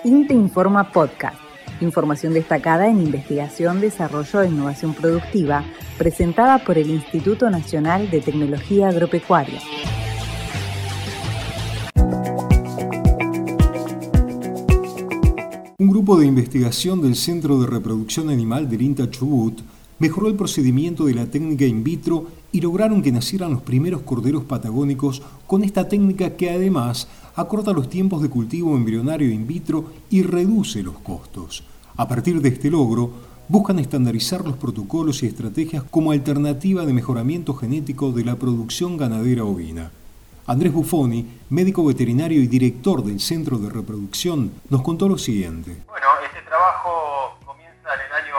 INTE Informa Podcast. Información destacada en investigación, desarrollo e innovación productiva, presentada por el Instituto Nacional de Tecnología Agropecuaria. Un grupo de investigación del Centro de Reproducción Animal del INTA Chubut mejoró el procedimiento de la técnica in vitro y lograron que nacieran los primeros corderos patagónicos con esta técnica que además acorta los tiempos de cultivo embrionario in vitro y reduce los costos. A partir de este logro, buscan estandarizar los protocolos y estrategias como alternativa de mejoramiento genético de la producción ganadera ovina. Andrés Buffoni, médico veterinario y director del Centro de Reproducción, nos contó lo siguiente. Bueno, este trabajo comienza en el año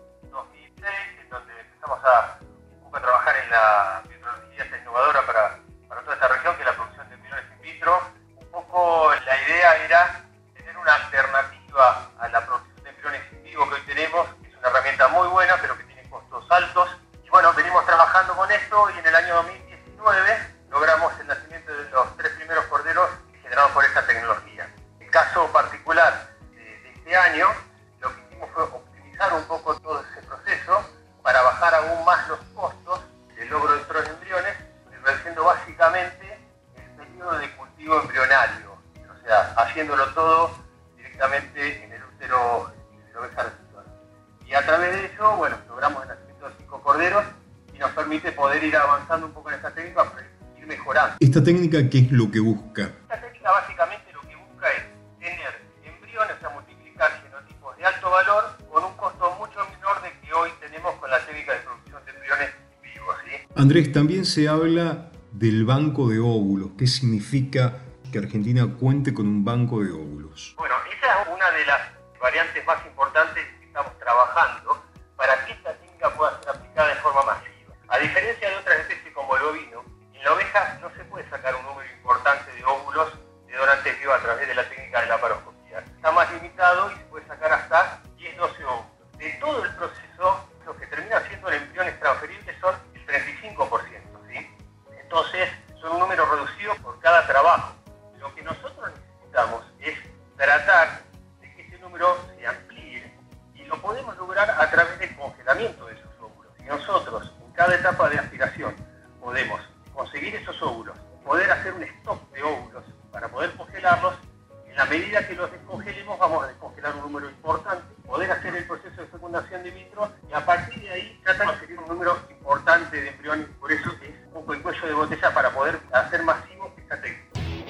2006, en donde empezamos a trabajar en la tecnología innovadora para toda esta región, que es la producción de embriones in vitro. Un poco la idea era tener una alternativa a la producción de embriones in vivo que hoy tenemos, que es una herramienta muy buena, pero que tiene costos altos. Y bueno, venimos trabajando con esto y en el año 2019 logramos el nacimiento de los 3 primeros corderos generados por esta tecnología. En el caso particular de este año, lo que hicimos fue optimizar un poco todo ese proceso para bajar aún más los costos del logro de estos embriones, reduciendo básicamente el periodo de cultivo embrionario, o sea, haciéndolo todo directamente en el útero de la oveja residual. Y a través de eso, bueno, logramos el nacimiento de 5 corderos y nos permite poder ir avanzando un poco en esta técnica para ir mejorando. ¿Esta técnica qué es lo que busca? Esta técnica básicamente lo que busca es tener embriones, o sea, multiplicar genotipos de alto valor con un costo mucho menor de que hoy tenemos con la técnica de producción de embriones vivos, ¿sí? Andrés, también se habla del banco de óvulos. ¿Qué significa que Argentina cuente con un banco de óvulos? Bueno, esa es una de las variantes más importantes que estamos trabajando para que esta técnica pueda ser aplicada de forma masiva. A diferencia de otras especies como el ovino, en la oveja no se puede sacar un número importante de óvulos de donantes vivos a través de la técnica de la laparoscopía. Está más limitado y se puede sacar hasta 10-12 óvulos. De todo el proceso, lo que termina siendo el embrión extransferible son el 35%, ¿sí? Entonces, son un número reducido por cada trabajo. Lo que nosotros necesitamos es tratar de que ese número se amplíe y lo podemos lograr a través del congelamiento de esos óvulos. Si nosotros, en cada etapa de aspiración, podemos conseguir esos óvulos, poder hacer un stock de óvulos para poder congelarlos, en la medida que los descongelemos vamos a descongelar un número importante, poder hacer el proceso de fecundación de in vitro y a partir de ahí tratar de conseguir un número importante de embriones. Por eso es un poco el cuello de botella para poder hacer masivo esta técnica.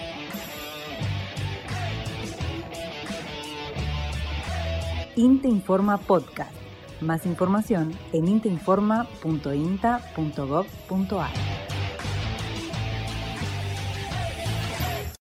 INTE Informa Podcast. Más información en inteinforma.inta.gov.ar.